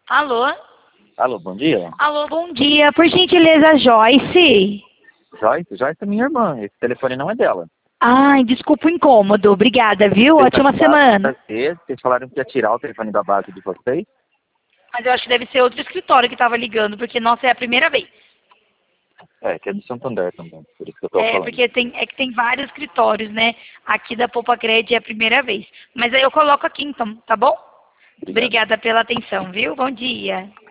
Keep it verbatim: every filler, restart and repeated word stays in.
Alô? Alô, bom dia. Alô, bom dia. Por gentileza, Joyce? Joyce? Joyce é minha irmã. Esse telefone não é dela. Ai, desculpa o incômodo. Obrigada, viu? Ótima semana. Vocês, vocês falaram que ia tirar o telefone da base de vocês? Mas eu acho que deve ser outro escritório que estava ligando, porque nossa é a primeira vez. É, que é do Santander também, por isso que eu tô É, falando. porque tem, é que tem vários escritórios, né? Aqui da Poupa Cred é a primeira vez. Mas aí eu coloco aqui então, tá bom? Obrigado. Obrigada pela atenção, viu? Bom dia.